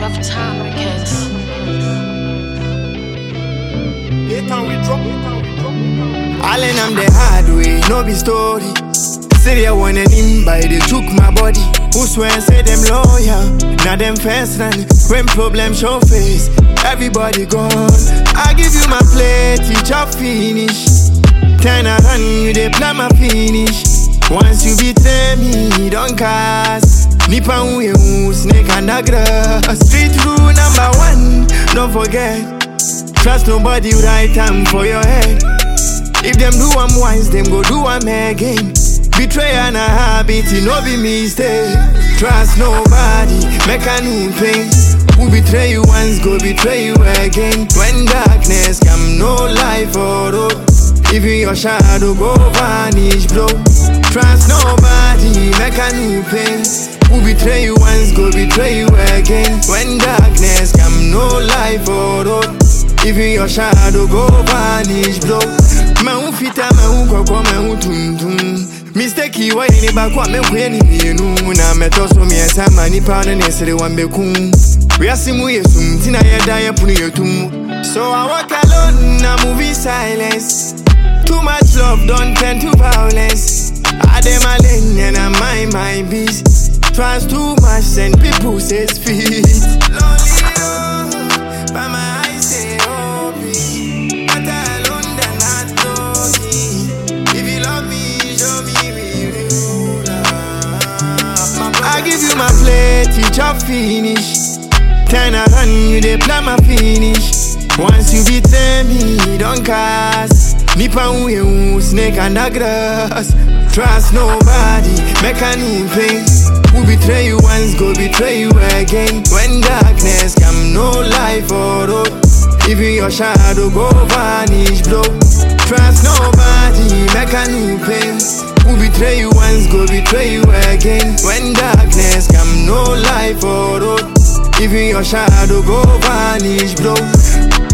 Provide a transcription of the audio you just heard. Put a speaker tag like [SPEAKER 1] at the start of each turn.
[SPEAKER 1] Tough time records.
[SPEAKER 2] Allen, I'm the hard way, no be story. Say I want him by they took my body. Who swear and say them loyal? Now them first run when problem show face. Everybody gone. I give you my plate, teach up finish. Turn around, you they plan my finish. Once you betray me, don't cast. Nipa who snake under grass. Street rule number 1, don't forget. Trust nobody, right time for your head. If them do am once, them go do am again. Betray and a habit, it no be mistake. Trust nobody, make a new pain. Who betray you once, go betray you again. When darkness come, no life or road. Even your shadow go vanish, bro. Trust nobody, make a new pain. Who betray you once, go betray you again. When darkness come, no life or road. Even your shadow go vanish, bro. Man fita, man koko, man tum. Mistake you why any back what me when you know. Na me to so me esa mani pa na nesere wan be kun. We asimu yesum tina ya die punu yetum. So I walk alone, I move in silence. Too much love don't turn to violence. I dem a lane and I mind my beast. Trust too much and people say feet. Lonely by my eyes say open. But alone they're not talking. If you love me, show me real love. I give you my plate, teach up finish. Turn around, you they plan my finish. Once you betray me, don't cast. Nipa who snake under grass. Trust nobody, make a new pain. Who betray you once, go betray you again. When darkness come, no life or road. Even your shadow go vanish, bro. Trust nobody, make a new pain. Who betray you once, go betray you again. When darkness come, no life or road. Even your shadow go vanish, bro.